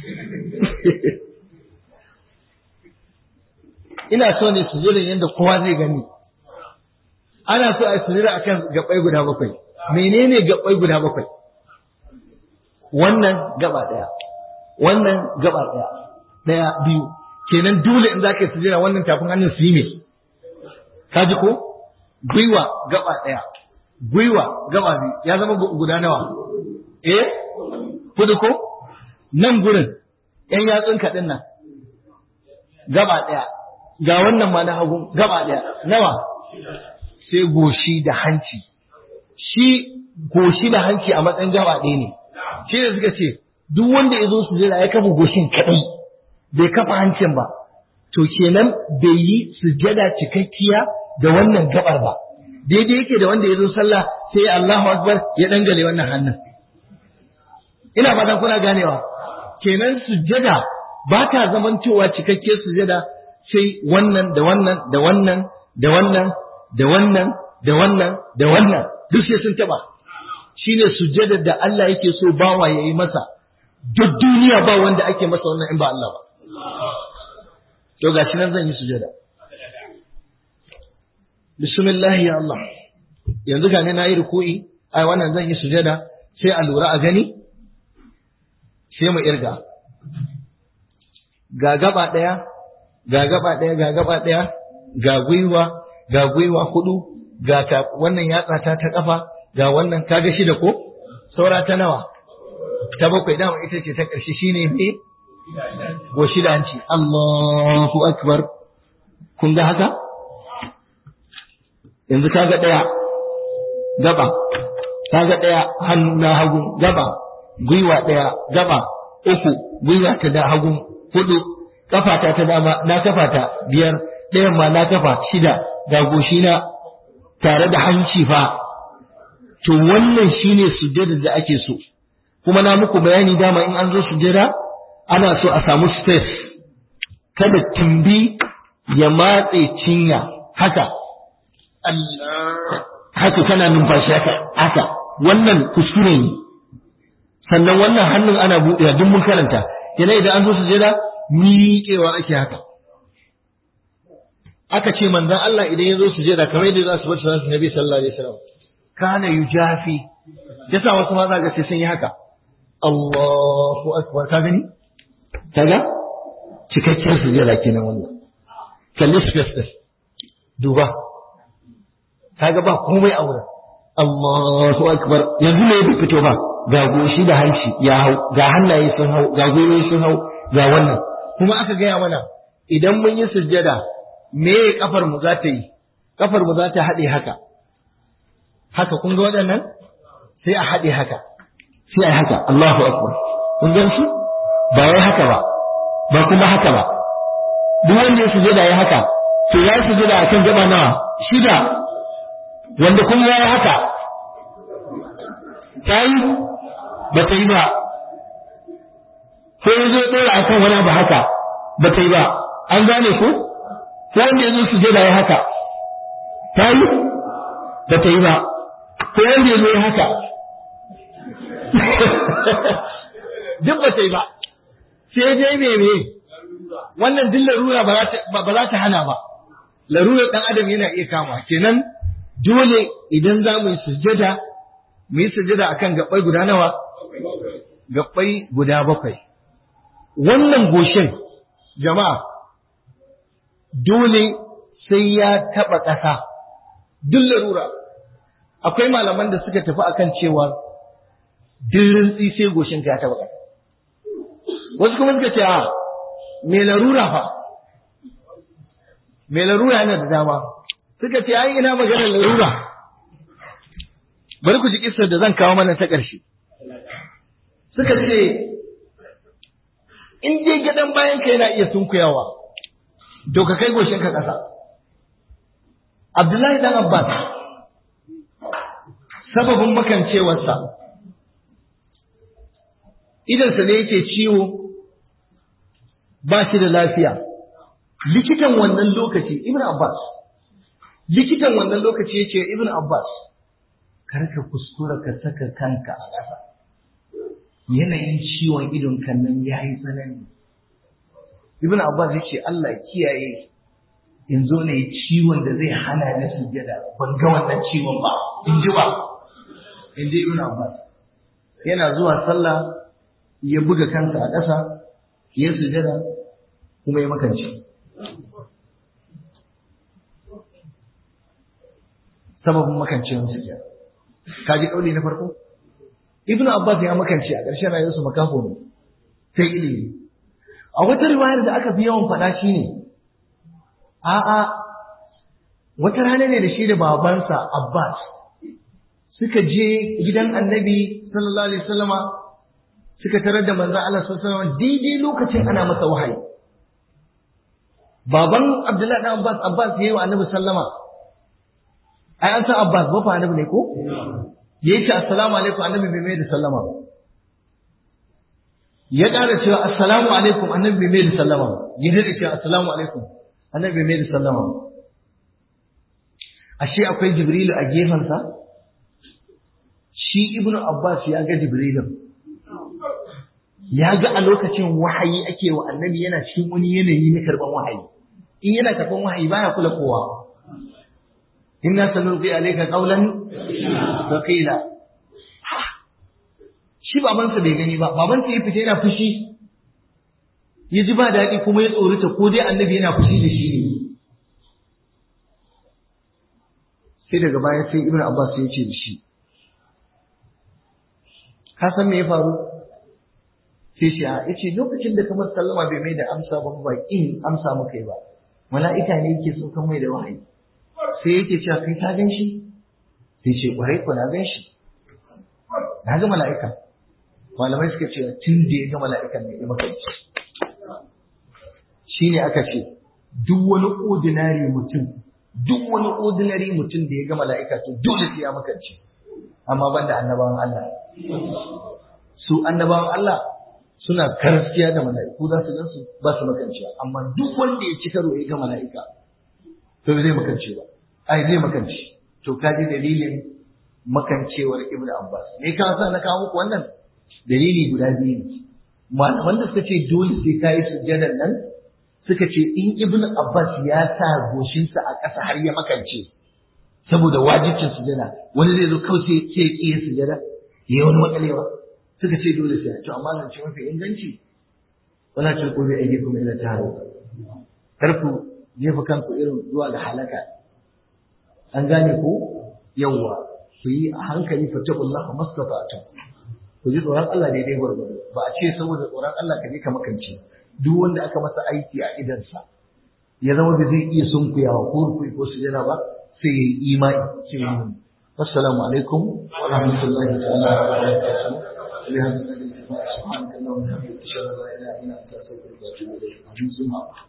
ina so ne su jira yadda kowa zai gani ana so a sujira akan gabai guda bakwai menene gabai guda bakwai wannan gaba daya wannan gaba daya daya biyu kenan dole in zaka yi sujira wannan tafin hannun su yi me kaji ko gwiwa gaba daya gwiwa gaba biyu ya zama guda nawa eh kudu ko nan gurin ‘yan yatsun kaɗin nan gaba ɗaya ga wannan ma na hagu gaba ɗaya nawa sai goshi da hanci shi goshi da hanci a matsayin gaba ɗaya ne shi ne suka ce duk wanda ya zo su jira ya kafa goshin kaɗai bai kafa hancin ba to kenan bai yi sujada cikakkiya da wannan gabar ba daidai yake da wanda ya zo sallah sai Allahu akbar ya dangale wannan hannun ina fatan kuna ganewa kenan sujjada ba ta zamantowa cikakkiyar sujjada sai wannan da wannan da wannan da wannan da wannan da wannan da wannan duk sai sun taba shine sujjada da Allah yake so bawa yayi masa duk duniya ba wanda ake masa wannan in ba Allah ba to gashi nan zan yi sujjada bismillah ya Allah yanzu ga ne na yi ruku'i ai wannan zan yi sujjada sai a lura a gani sai mu irga ga gaba ɗaya, ga gaba ɗaya, ga gaba ɗaya, ga gwiwa, ga gwiwa hudu, ga ta wannan yatsa ta ta kafa, ga wannan kaga shida ko? Saura ta nawa? Ta bakwai dama ita ce ta ƙarshe shine me? Goshi da hanci. Allahu akbar. Kun ga haka? Yanzu kaga ɗaya gaba, kaga ɗaya hannu na hagu gaba, gwiwa ɗaya gaba, uku gwiwa ta da hagu, hudu kafata ta dama na kafata biyar, ɗayan ma na kafa shida, ga goshi na tare da hanci fa. To wannan shine sujjada da ake so. Kuma na muku bayani dama in an zo sujjada ana so a samu space, kada tumbi ya matse cinya haka. Allah haka kana numfashi haka haka wannan kuskure ne. Sannan wannan hannun ana buɗewa duk mun karanta. Yana idan an zo sujjada miƙewa ake haka. Aka ce manzon Allah idan ya zo sujjada kamar yadda za su bar sunan Nabi sallallahu alaihi wasallam kana yujafi, yasa wasu ma za ga sai sun yi haka. Allahu akbar, ka gani? Kaga? Cikakken sujjada kenan wannan. Kalli space din. Duba. Kaga ba komai a wurin. Allahu akbar. Yanzu ne bai fito ba. Ga goshi da hanci ya hau, ga hannaye sun hau, ga gwiwoyi sun hau, ga wannan. Kuma aka gaya mana idan mun yi sujjada me kafar mu za ta yi? Kafar mu za ta haɗe haka. Haka kun ga waɗannan? Sai a haɗe haka. Sai a yi haka. Allahu akbar. Kun gan su? Ba wai haka ba. Ba kuma haka ba. Duk wanda ya sujjada ya haka, to ya sujjada akan gaba nawa? Shida. Wanda kuma ya yi haka. Ta yi? Ba ta yi ba. Ko ya zo ɗora akan wani abu haka. Ba ta yi ba. An gane ko? Ko wanda ya zo sujjada ya haka. Ta yi? Ba ta yi ba. Ko wanda ya zo ya haka. Duk ba ta yi ba. Sai dai meme wannan duk larura ba za ta hana ba. Larurar ɗan adam yana iya kama. Kenan dole idan za mu yi sujjada, mu yi sujjada akan gabbai guda nawa? Gabbai guda bakwai. Wannan goshin jama'a dole sai ya taɓa ƙasa. Duk larura. Akwai malaman da suka tafi akan cewa dirin sai goshin ka ya taɓa ƙasa. Wasu kuma suka ce a me larura fa, me larura yana da dama. Suka ce ai ina maganar larura. Bari ku ji kissar da zan kawo mana ta ƙarshe. Suka ce in dai gadon bayan ka yana iya sunkuyawa, to ka kai goshin ka ƙasa. Abdullahi dan Abbas sababin makancewarsa idansa ne yake ciwo, ba shi da lafiya. Likitan wannan lokaci Ibn Abbas likitan wannan lokaci yace Ibn Abbas kar ka kuskura ka saka kanka a ƙasa, yanayin ciwon idon kan nan yayi tsanani. Ibn Abbas yace Allah kiyaye in zo ne ciwon da zai hana ni sujjada, ban ga wannan ciwon ba in ji ba in ji Ibn Abbas. Yana zuwa sallah ya buga kansa a ƙasa ya sujjada kuma ya makance. Sababin makancewar sujjada. Ka ji kauli na farko? Ibn Abbas ya makance a ƙarshen rayuwarsa makafo ne. Sai ilimi. A wata riwayar da aka fi yawan faɗa shi ne, a'a, wata rana ne da shi da babansa Abbas suka je gidan Annabi sallallahu alaihi wasallama suka tarar da manzon Allah sallallahu alaihi wasallam daidai lokacin ana masa wahayi. Baban Abdullahi dan Abbas Abbas yayi wa Annabi sallama. Ai an san Abbas ba fa Annabi ne ko? Yayi ce assalamu alaikum, Annabi bai mai da sallama ba. Ya ƙara cewa assalamu alaikum, Annabi bai mai da sallama ba. Ya dade cewa assalamu alaikum, Annabi bai mai da sallama ba. Ashe akwai Jibrilu a gefensa? Shi Ibnu Abbas ya ga Jibrilu. Ya ga a lokacin wahayi ake wa Annabi yana cikin wani yanayi na karban wahayi. In yana karban wahayi baya kula kowa. Inna sanulqi alayka qawlan thaqila. Shi babansa bai gani ba, babansa ya fita yana fushi. ya ji ba daɗi kuma ya tsorita ko dai annabi yana fushi da shi ne. Sai daga baya sai Ibn Abbas ya ce da shi, ka san me ya faru? Sai shi a yace lokacin da kamar sallama bai mai da amsa ba ba in amsa maka ba. Mala'ika ne yake so kan mai da wahayi. Sai yake cewa kai ka gan shi? Sai ce kwarai ko na gan shi. Na ga mala'ika. Malamai suka ce tun da ya ga mala'ikan ne ya makanci. Shi ne aka ce duk wani ordinary mutum duk wani ordinary mutum da ya ga mala'ika to dole sai ya makanci. Amma banda annabawan Allah. Su annabawan Allah suna karskiya da mala'iku za su gan su ba su makanciya, amma duk wanda ya ci karo ya ga mala'ika to zai makance ba. Ai zai makance. To ka ji dalilin makancewar Ibn Abbas. Me ka sa na kawo muku wannan? Dalili guda biyu ne. Malaman da suka ce dole sai ka yi sujjadan nan suka ce in Ibn Abbas ya sa goshinsa a ƙasa har ya makance saboda wajibcin sujjada, wani zai zo kawai sai ya ƙi sujjada ya yi wani makalewa. Suka ce dole sai to amma zan ce mafi inganci wala ce ko bai aike kuma ila taro kar ku jefa kanku irin zuwa ga halaka. An gane ko yawwa ku yi a hankali fattaqullaha mastata'tum. Ku ji tsoron Allah daidai gwargwado. Ba a ce saboda tsoron Allah ka je ka makance. Duk wanda aka masa aiki a idansa ya zama da zai iya sunkuyawa ko rukui ko sujada ba sai ya yi imani sai ya yi. Assalamu alaikum wa rahmatullahi ta'ala wa barakatuh. سبحانك اللهم وبحمدك اشهد ان لا اله الا انت استغفرك واتوب اليك.